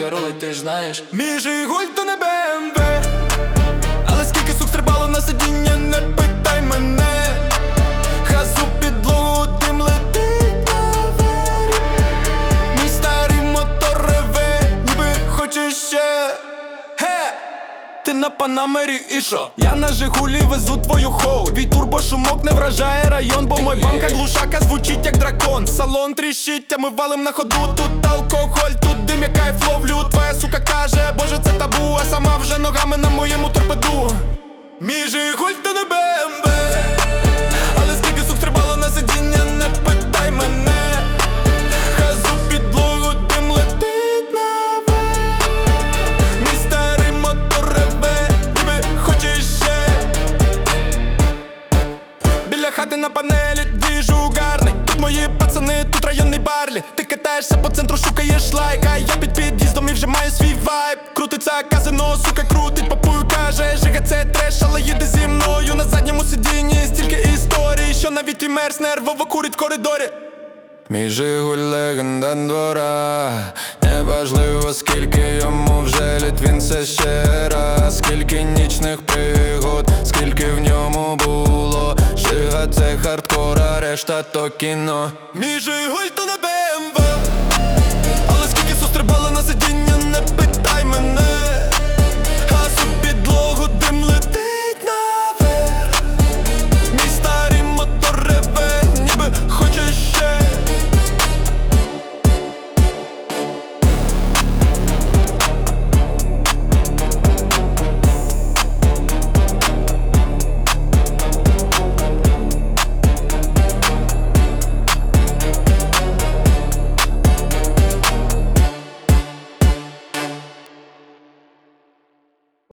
рулить, ти ж знаєш. Мій Жигуль то не БМВ, але скільки сук стрибало на сидіння, не питай мене. Газу підлогу, дим летить наверх. Мій старий мотор реве, ніби хоче ще. Ти на Панамері і шо? Я на Жигулі везу твою хоу. Твій турбошумок не вражає район, бо мой банка глушака звучить як дракон. Салон тріщить, а ми валим на ходу. Тут алкоголь, тут дим, я кайф ловлю. Твоя сука каже, боже це табу, а сама вже ногами на моєму торпеду. Мій Жигуль то не БМВ, але скільки сук стрибало на сидіння, не питай мене. Газу підлогу, дим летить наверх. Мій старий мотор реве, ніби хоче ще. Біля хати на панелі двіжу гарний. Тут мої пацани, тут районний Барлі. Ти катаєшся по центру, шукаєш лайк, а я під під'їздом і вже маю свій вайб. Крутиться казино, сука крутить, папую каже, Жига це треш, але їде зі мною. На задньому сидінні стільки історій, що навіть і мерз нервово курить в коридорі. Мій Жигуль легенда двора, неважливо скільки йому вже літ, він це ще раз. Скільки нічних пригод, скільки в ньому було. Жига це хардкор, а решта то кіно. Мій Жигуль то не БМВ,